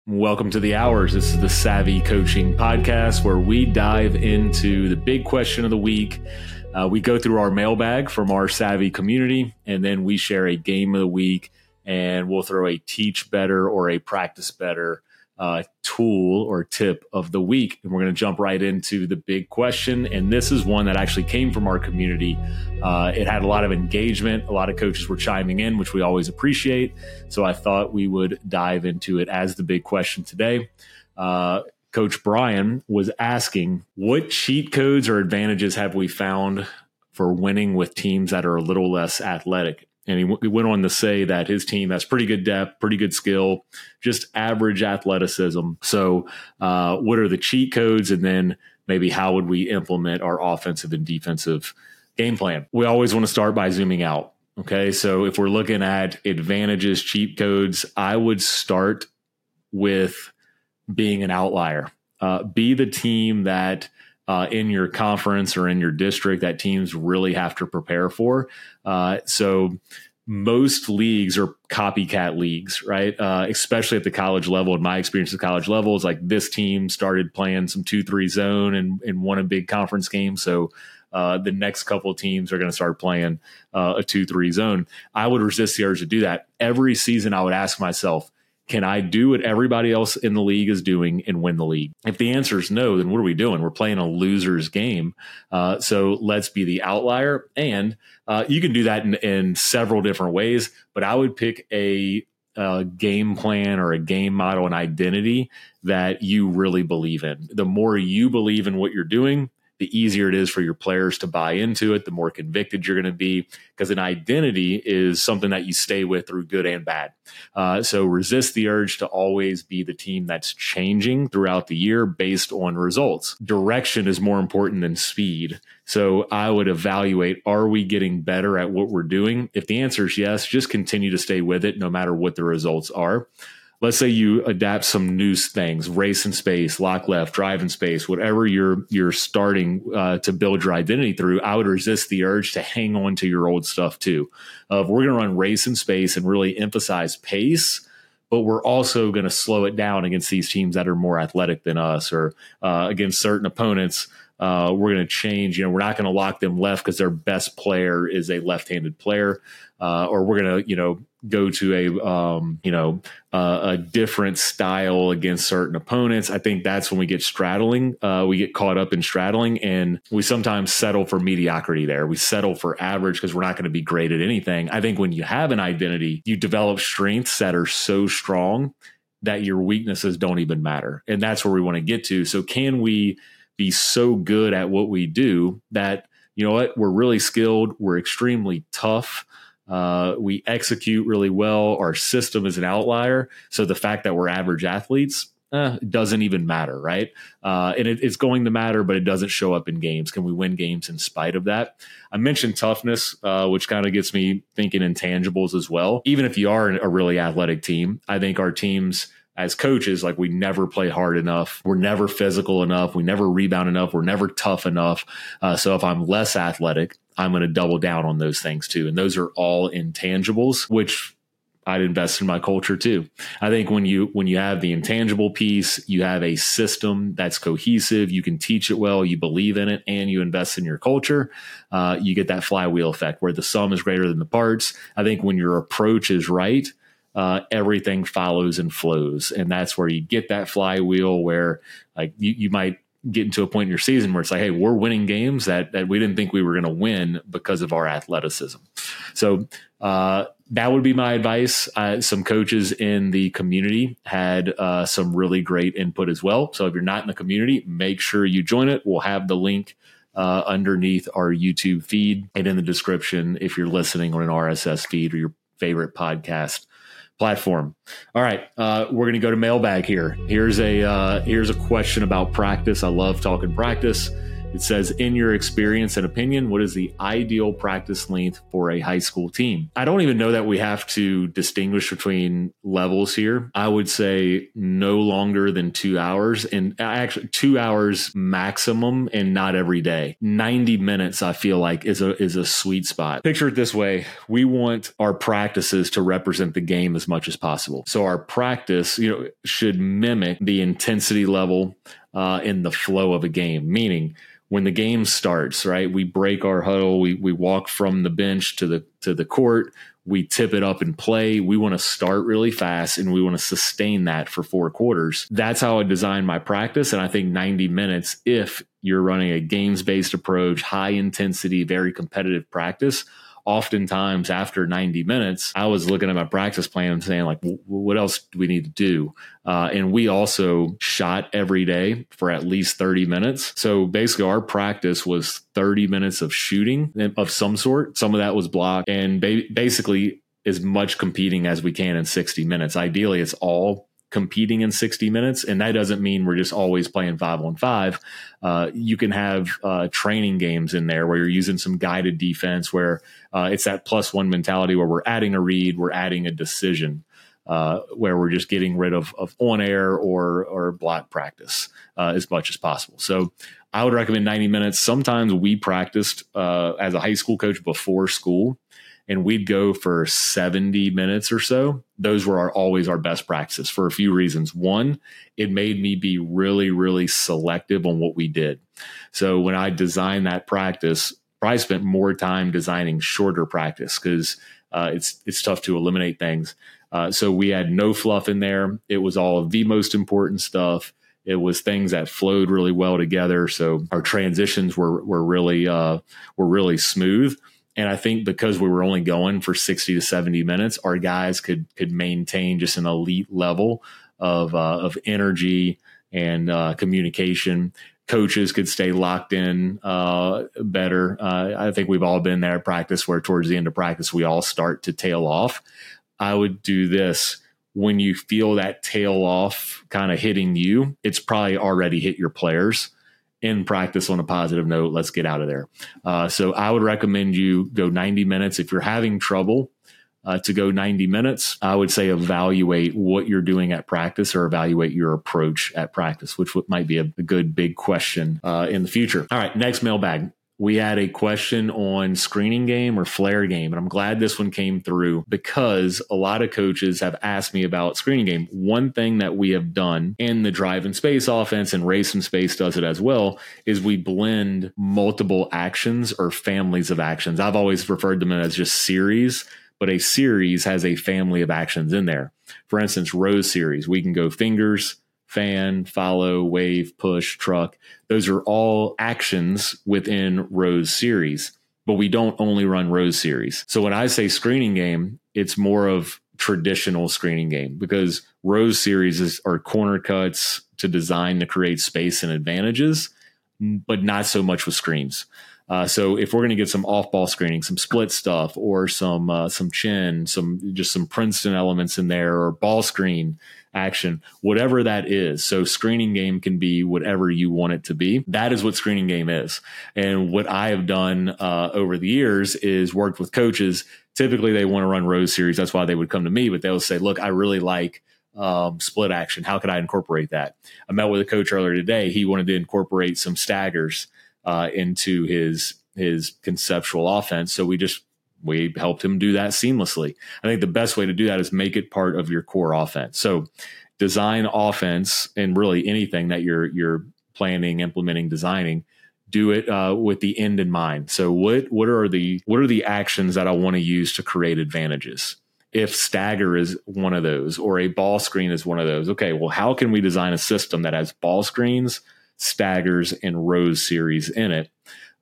Welcome to The Hours. This is the Savvy Coaching Podcast, where we dive into the big question of the week. We go through our mailbag from our Savvy community, and then we share a game of the week, and we'll throw a teach better or a practice better tool or tip of the week. And we're going to jump right into the big question. And this is one that actually came from our community. It had a lot of engagement. A lot of coaches were chiming in, which we always appreciate. So I thought we would dive into it as the big question today. Coach Brian was asking, what cheat codes or advantages have we found for winning with teams that are a little less athletic? And he went on to say that his team has pretty good depth, pretty good skill, just average athleticism. So what are the cheat codes? And then maybe how would we implement our offensive and defensive game plan? We always want to start by zooming out. Okay, so if we're looking at advantages, cheat codes, I would start with being an outlier. Be the team that in your conference or in your district that teams really have to prepare for. So most leagues are copycat leagues, right? Especially at the college level. In my experience at the college level, is like this team started playing some 2-3 zone and won a big conference game. So the next couple of teams are going to start playing a 2-3 zone. I would resist the urge to do that. Every season I would ask myself, can I do what everybody else in the league is doing and win the league? If the answer is no, then what are we doing? We're playing a loser's game. So let's be the outlier. And you can do that in several different ways, but I would pick a game plan or a game model and identity that you really believe in. The more you believe in what you're doing, the easier it is for your players to buy into it, the more convicted you're going to be, because an identity is something that you stay with through good and bad. So resist the urge to always be the team that's changing throughout the year based on results. Direction is more important than speed. So I would evaluate, are we getting better at what we're doing? If the answer is yes, just continue to stay with it no matter what the results are. Let's say you adapt some new things, race in space, lock left, drive in space, whatever you're starting to build your identity through. I would resist the urge to hang on to your old stuff too. We're going to run race in space and really emphasize pace, but we're also going to slow it down against these teams that are more athletic than us, or against certain opponents. We're going to change. We're not going to lock them left because their best player is a left-handed player, or we're going to go to a different style against certain opponents. I think that's when we get straddling. We get caught up in straddling, and we sometimes settle for mediocrity there. We settle for average because we're not going to be great at anything. I think when you have an identity, you develop strengths that are so strong that your weaknesses don't even matter. And that's where we want to get to. So can we be so good at what we do that, we're really skilled, we're extremely tough, we execute really well, our system is an outlier. So the fact that we're average athletes, it doesn't even matter, right? And it's going to matter, but it doesn't show up in games. Can we win games in spite of that? I mentioned toughness, which kind of gets me thinking intangibles as well. Even if you are a really athletic team, I think our teams as coaches, we never play hard enough. We're never physical enough. We never rebound enough. We're never tough enough. So if I'm less athletic, I'm going to double down on those things too. And those are all intangibles, which I'd invest in my culture too. I think when you have the intangible piece, you have a system that's cohesive, you can teach it well, you believe in it, and you invest in your culture, you get that flywheel effect where the sum is greater than the parts. I think when your approach is right, everything follows and flows. And that's where you get that flywheel where you might get into a point in your season where it's hey, we're winning games that we didn't think we were going to win because of our athleticism. So that would be my advice. Some coaches in the community had some really great input as well. So if you're not in the community, make sure you join it. We'll have the link underneath our YouTube feed and in the description if you're listening on an RSS feed or your favorite podcast platform. All right, we're going to go to mailbag here. Here's a question about practice. I love talking practice. It says, in your experience and opinion, what is the ideal practice length for a high school team? I don't even know that we have to distinguish between levels here. I would say no longer than 2 hours, and actually 2 hours maximum, and not every day. 90 minutes, I feel like, is a sweet spot. Picture it this way. We want our practices to represent the game as much as possible. So our practice, should mimic the intensity level in the flow of a game, meaning when the game starts, right, we break our huddle, we walk from the bench to the court, we tip it up and play. We want to start really fast and we want to sustain that for 4 quarters. That's how I design my practice. And I think 90 minutes, if you're running a games-based approach, high intensity, very competitive practice, oftentimes after 90 minutes, I was looking at my practice plan and saying, like, what else do we need to do? And we also shot every day for at least 30 minutes. So basically our practice was 30 minutes of shooting of some sort. Some of that was blocked, and basically as much competing as we can in 60 minutes. Ideally, it's all competing in 60 minutes. And that doesn't mean we're just always playing 5-on-5. You can have training games in there where you're using some guided defense, where it's that +1 mentality where we're adding a read, we're adding a decision, where we're just getting rid of on air or block practice as much as possible. So I would recommend 90 minutes. Sometimes we practiced as a high school coach before school, and we'd go for 70 minutes or so. Those were always our best practices for a few reasons. One, it made me be really, really selective on what we did. So when I designed that practice, I spent more time designing shorter practice because it's tough to eliminate things. So we had no fluff in there. It was all of the most important stuff. It was things that flowed really well together. So our transitions were really smooth. And I think because we were only going for 60 to 70 minutes, our guys could maintain just an elite level of energy and communication. Coaches could stay locked in better. I think we've all been there at practice where towards the end of practice, we all start to tail off. I would do this. When you feel that tail off kind of hitting you, it's probably already hit your players. In practice on a positive note, let's get out of there. So I would recommend you go 90 minutes. If you're having trouble to go 90 minutes, I would say evaluate what you're doing at practice, or evaluate your approach at practice, which might be a good big question in the future. All right, next mailbag. We had a question on screening game or flare game, and I'm glad this one came through because a lot of coaches have asked me about screening game. One thing that we have done in the drive and space offense, and Race and Space does it as well, is we blend multiple actions or families of actions. I've always referred to them as just series, but a series has a family of actions in there. For instance, Rose series, we can go fingers, fan, follow, wave, push, truck. Those are all actions within Rose series, but we don't only run Rose series. So when I say screening game, it's more of traditional screening game, because Rose series are corner cuts to design to create space and advantages, but not so much with screens. So if we're going to get some off-ball screening, some split stuff, or some chin, some Princeton elements in there, or ball screen action, whatever that is. So screening game can be whatever you want it to be. That is what screening game is. And what I have done over the years is worked with coaches. Typically, they want to run Rose series. That's why they would come to me. But they'll say, look, I really like split action. How could I incorporate that? I met with a coach earlier today. He wanted to incorporate some staggers into his conceptual offense. So we helped him do that seamlessly. I think the best way to do that is make it part of your core offense. So design offense, and really anything that you're planning, implementing, designing, do it with the end in mind. So what are the actions that I want to use to create advantages? If stagger is one of those, or a ball screen is one of those, okay, well, how can we design a system that has ball screens, staggers, and Rose series in it?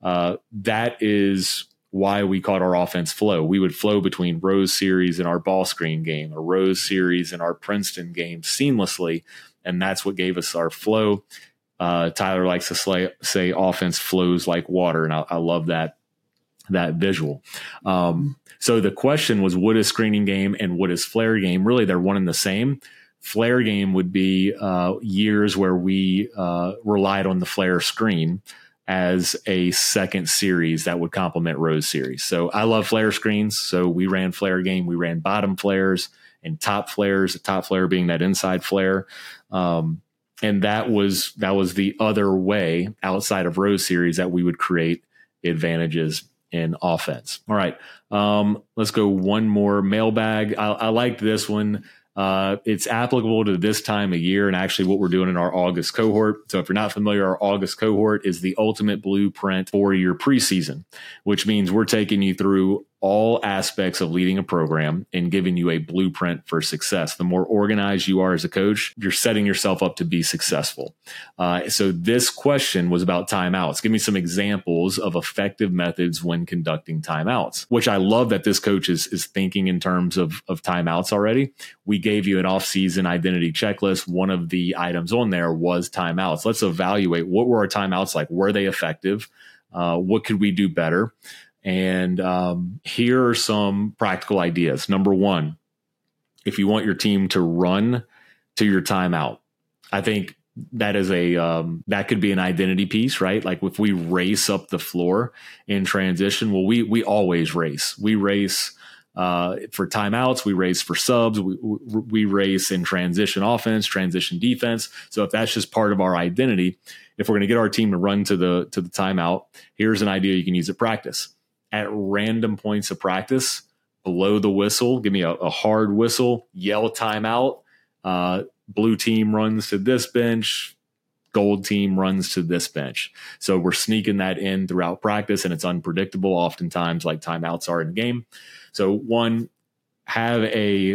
That is why we called our offense flow. We would flow between Rose series and our ball screen game, or Rose series and our Princeton game seamlessly. And that's what gave us our flow. Tyler likes to say offense flows like water. And I love that visual. So the question was, what is screening game and what is flare game? Really, they're one and the same. Flare game would be years where we relied on the flare screen. as a second series that would complement Rose's series. So I love flare screens. So we ran flare game. We ran bottom flares and top flares, the top flare being that inside flare. And that was the other way outside of Rose series that we would create advantages in offense. All right. Let's go one more mailbag. I liked this one. It's applicable to this time of year and actually what we're doing in our August cohort. So if you're not familiar, our August cohort is the ultimate blueprint for your preseason, which means we're taking you through all aspects of leading a program and giving you a blueprint for success. The more organized you are as a coach, you're setting yourself up to be successful. So this question was about timeouts. Give me some examples of effective methods when conducting timeouts, which I love that this coach is thinking in terms of timeouts already. We gave you an off-season identity checklist. One of the items on there was timeouts. Let's evaluate what were our timeouts like. Were they effective? What could we do better? And here are some practical ideas. Number one, if you want your team to run to your timeout, I think that is that could be an identity piece, right? Like if we race up the floor in transition, well, we always race. We race for timeouts, we race for subs, we race in transition offense, transition defense. So if that's just part of our identity, if we're going to get our team to run to the timeout, here's an idea you can use at practice. At random points of practice, blow the whistle, give me a hard whistle, yell timeout. Blue team runs to this bench, gold team runs to this bench. So we're sneaking that in throughout practice, and it's unpredictable oftentimes, like timeouts are in the game. So one, have a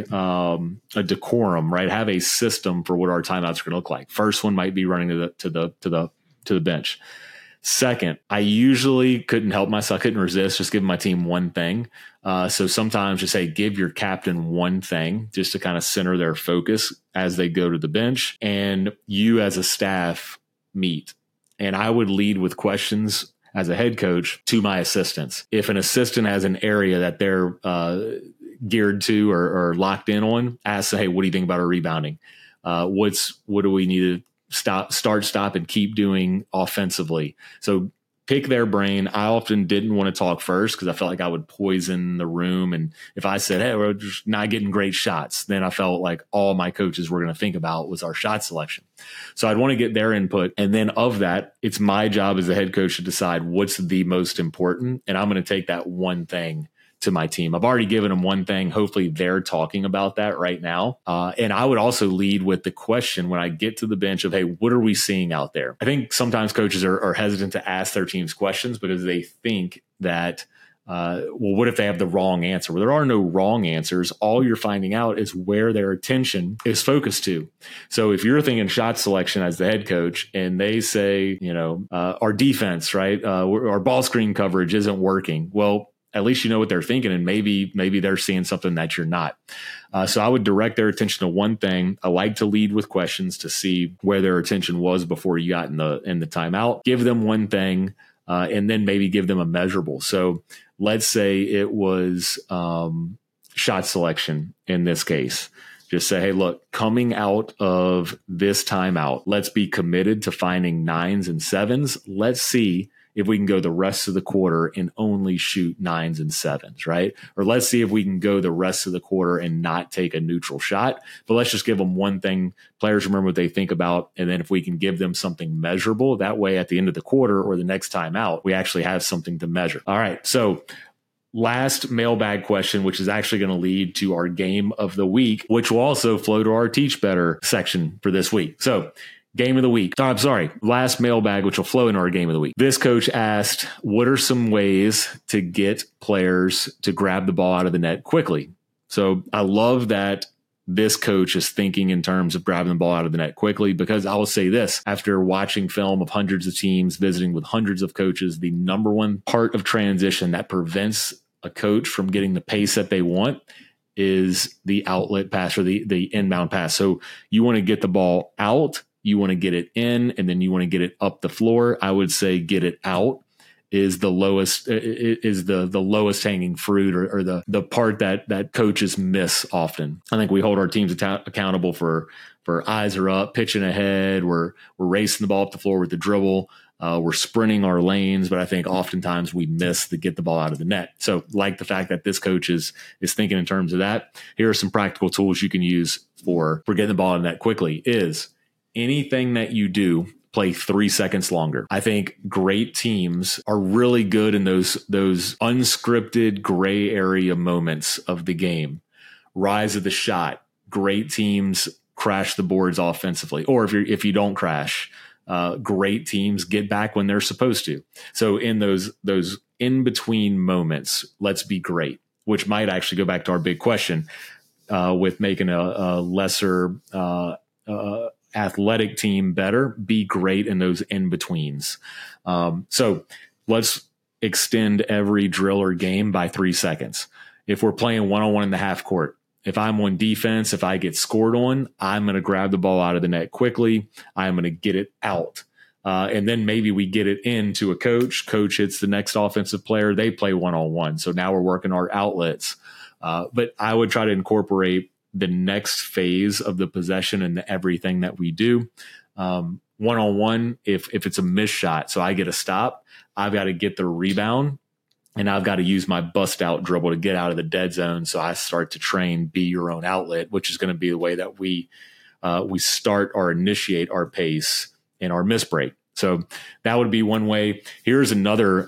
decorum, right? Have a system for what our timeouts are going to look like. First one might be running to the bench. Second, I usually couldn't help myself. I couldn't resist just giving my team one thing. So sometimes just say, give your captain one thing just to kind of center their focus as they go to the bench, and you as a staff meet. And I would lead with questions as a head coach to my assistants. If an assistant has an area that they're geared to or locked in on, ask, hey, what do you think about our rebounding? What do we need to stop, and keep doing offensively? So pick their brain. I often didn't want to talk first because I felt like I would poison the room. And if I said, hey, we're just not getting great shots, then I felt like all my coaches were going to think about was our shot selection. So I'd want to get their input. And then of that, it's my job as a head coach to decide what's the most important. And I'm going to take that one thing to my team. I've already given them one thing. Hopefully they're talking about that right now. And I would also lead with the question when I get to the bench of, hey, what are we seeing out there? I think sometimes coaches are hesitant to ask their teams questions because they think that, well, what if they have the wrong answer? Well, there are no wrong answers. All you're finding out is where their attention is focused to. So if you're thinking shot selection as the head coach and they say, our defense, right? Our ball screen coverage isn't working. Well, at least you know what they're thinking, and maybe they're seeing something that you're not. So I would direct their attention to one thing. I like to lead with questions to see where their attention was before you got in the timeout. Give them one thing, and then maybe give them a measurable. So let's say it was shot selection in this case. Just say, hey, look, coming out of this timeout, let's be committed to finding 9s and 7s. Let's see if we can go the rest of the quarter and only shoot 9s and 7s, right? Or let's see if we can go the rest of the quarter and not take a neutral shot. But let's just give them one thing. Players remember what they think about. And then if we can give them something measurable, that way at the end of the quarter or the next time out, we actually have something to measure. All right. So last mailbag question, which is actually going to lead to our game of the week, which will also flow to our Teach Better section for this week. So game of the week. I'm sorry, last mailbag, which will flow into our game of the week. This coach asked, what are some ways to get players to grab the ball out of the net quickly? So I love that this coach is thinking in terms of grabbing the ball out of the net quickly, because I will say this, after watching film of hundreds of teams, visiting with hundreds of coaches, the number one part of transition that prevents a coach from getting the pace that they want is the outlet pass or the inbound pass. So you want to get the ball out, you want to get it in, and then you want to get it up the floor. I would say get it out is the lowest hanging fruit or the part that coaches miss often. I think we hold our teams accountable for eyes are up, pitching ahead. We're racing the ball up the floor with the dribble. We're sprinting our lanes, but I think oftentimes we miss the get the ball out of the net. So like the fact that this coach is thinking in terms of that, here are some practical tools you can use for getting the ball in the net quickly is anything that you do, play 3 seconds longer. I think great teams are really good in those unscripted gray area moments of the game. Rise of the shot. Great teams crash the boards offensively. Or if you don't crash, great teams get back when they're supposed to. So in those in between moments, let's be great, which might actually go back to our big question with making a lesser athletic team better. Be great in those in betweens. So let's extend every drill or game by 3 seconds. If we're playing one-on-one in the half court, if I'm on defense, if I get scored on, I'm going to grab the ball out of the net quickly. I'm going to get it out. And then maybe we get it into a coach. Coach hits the next offensive player. They play one-on-one. So now we're working our outlets. But I would try to incorporate the next phase of the possession and everything that we do. One-on-one, if it's a missed shot, so I get a stop, I've got to get the rebound, and I've got to use my bust out dribble to get out of the dead zone. So I start to train be your own outlet, which is going to be the way that we start or initiate our pace and our miss break. So that would be one way. Here's another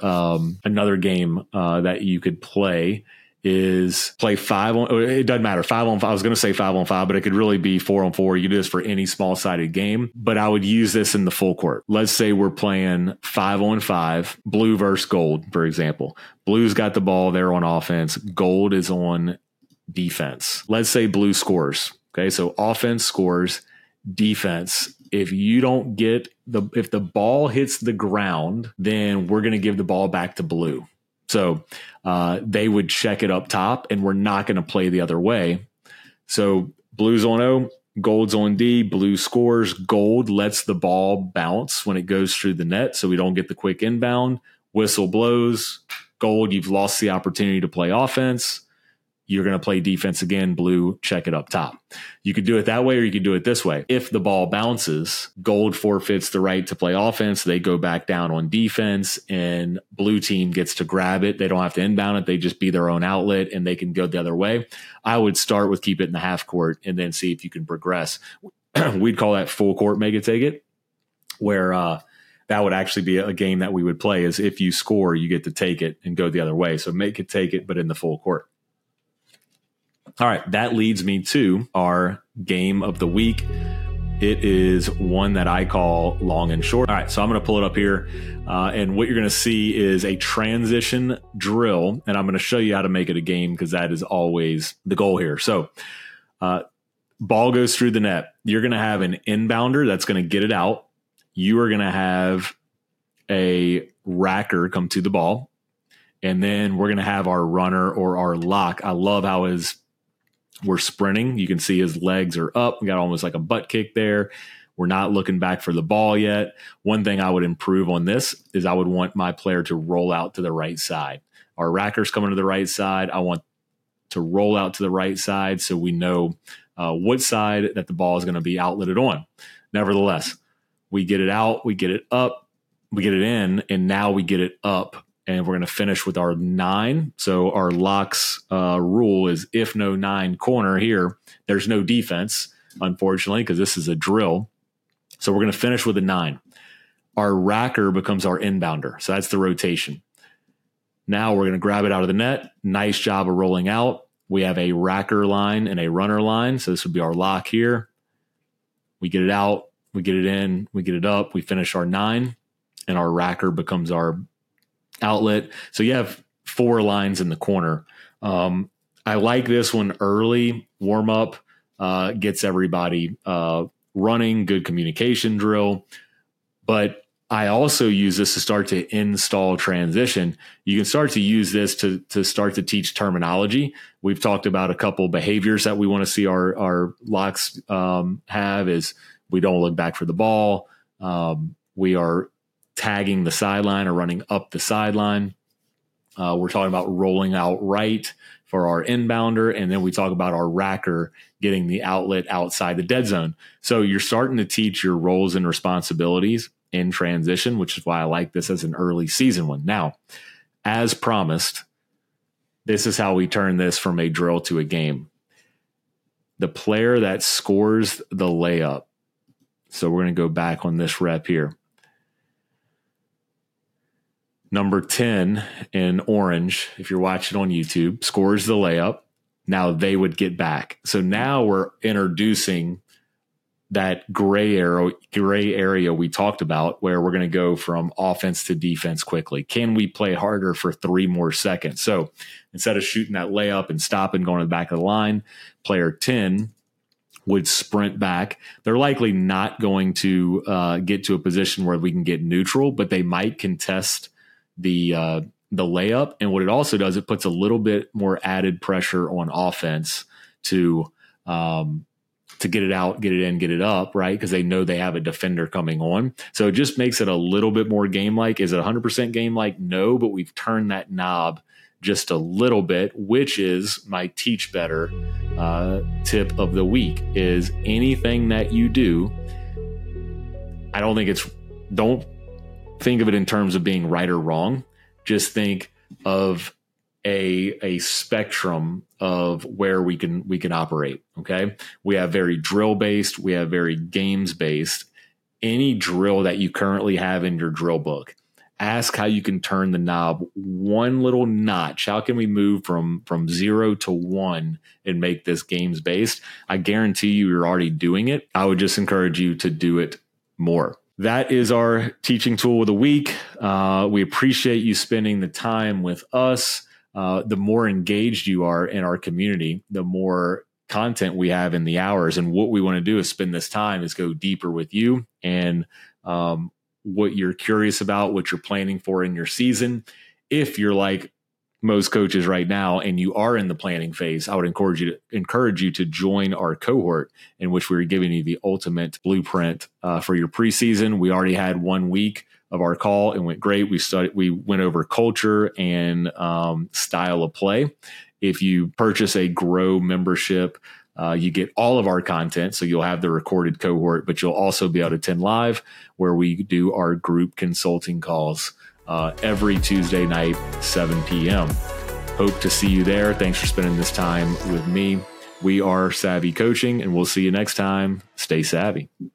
game that you could play is play 5 on, it doesn't matter, 5 on 5. I was going to say 5 on 5, but it could really be 4 on 4. You do this for any small sided game, but I would use this in the full court. Let's say we're playing 5 on 5, blue versus gold, for example. Blue's got the ball, they're on offense. Gold is on defense. Let's say blue scores. Okay. So offense scores, defense. If you don't get if the ball hits the ground, then we're going to give the ball back to blue. So they would check it up top, and we're not going to play the other way. So blue's on O, gold's on D, blue scores, gold lets the ball bounce when it goes through the net so we don't get the quick inbound. Whistle blows, gold, you've lost the opportunity to play offense. You're going to play defense again, blue, check it up top. You could do it that way, or you could do it this way. If the ball bounces, gold forfeits the right to play offense. They go back down on defense, and blue team gets to grab it. They don't have to inbound it. They just be their own outlet, and they can go the other way. I would start with keep it in the half court and then see if you can progress. We'd call that full court make it take it, where that would actually be a game that we would play is if you score, you get to take it and go the other way. So make it take it, but in the full court. All right, that leads me to our game of the week. It is one that I call long and short. All right, so I'm going to pull it up here. And what you're going to see is a transition drill. And I'm going to show you how to make it a game because that is always the goal here. So ball goes through the net. You're going to have an inbounder that's going to get it out. You are going to have a racker come to the ball. And then we're going to have our runner or our lock. I love how we're sprinting. You can see his legs are up. We got almost like a butt kick there. We're not looking back for the ball yet. One thing I would improve on this is I would want my player to roll out to the right side. Our racker's coming to the right side. I want to roll out to the right side so we know what side that the ball is going to be outletted on. Nevertheless, we get it out, we get it up, we get it in, and now we get it up. And we're going to finish with our 9. So our locks rule is if no 9 corner here, there's no defense, unfortunately, because this is a drill. So we're going to finish with a 9. Our racker becomes our inbounder. So that's the rotation. Now we're going to grab it out of the net. Nice job of rolling out. We have a racker line and a runner line. So this would be our lock here. We get it out. We get it in. We get it up. We finish our 9. And our racker becomes our outlet. So you have 4 lines in the corner. I like this one early. Warm up gets everybody running, good communication drill. But I also use this to start to install transition. You can start to use this to start to teach terminology. We've talked about a couple behaviors that we want to see our locks have is we don't look back for the ball. We are tagging the sideline or running up the sideline. We're talking about rolling out right for our inbounder. And then we talk about our racker getting the outlet outside the dead zone. So you're starting to teach your roles and responsibilities. in transition, which is why I like this as an early season one. Now, as promised, this is how we turn this from a drill to a game. The player that scores the layup. So we're going to go back on this rep here. Number 10 in orange, if you're watching on YouTube, scores the layup. Now they would get back. So now we're introducing that gray area we talked about, where we're going to go from offense to defense quickly. Can we play harder for 3 more seconds? So instead of shooting that layup and stopping, going to the back of the line, player 10 would sprint back. They're likely not going to get to a position where we can get neutral, but they might contest the layup. And what it also does, it puts a little bit more added pressure on offense to get it out, get it in, get it up, right? Because they know they have a defender coming on. So it just makes it a little bit more game-like. Is it 100% game-like? No, but we've turned that knob just a little bit, which is my teach better tip of the week. Is anything that you do, don't think of it in terms of being right or wrong. Just think of a spectrum of where we can operate. Okay. We have very drill based. We have very games based. Any drill that you currently have in your drill book, ask how you can turn the knob one little notch. How can we move from 0 to 1 and make this games based? I guarantee you're already doing it. I would just encourage you to do it more. That is our teaching tool of the week. We appreciate you spending the time with us. The more engaged you are in our community, the more content we have in the hours. And what we want to do is spend this time is go deeper with you and what you're curious about, what you're planning for in your season. If you're like most coaches right now and you are in the planning phase, I would encourage you to join our cohort, in which we're giving you the ultimate blueprint for your preseason. We already had 1 week of our call and went great. We went over culture and style of play. If you purchase a Grow membership, you get all of our content. So you'll have the recorded cohort, but you'll also be able to attend live, where we do our group consulting calls every Tuesday night, 7 p.m. Hope to see you there. Thanks for spending this time with me. We are Savvy Coaching, and we'll see you next time. Stay savvy.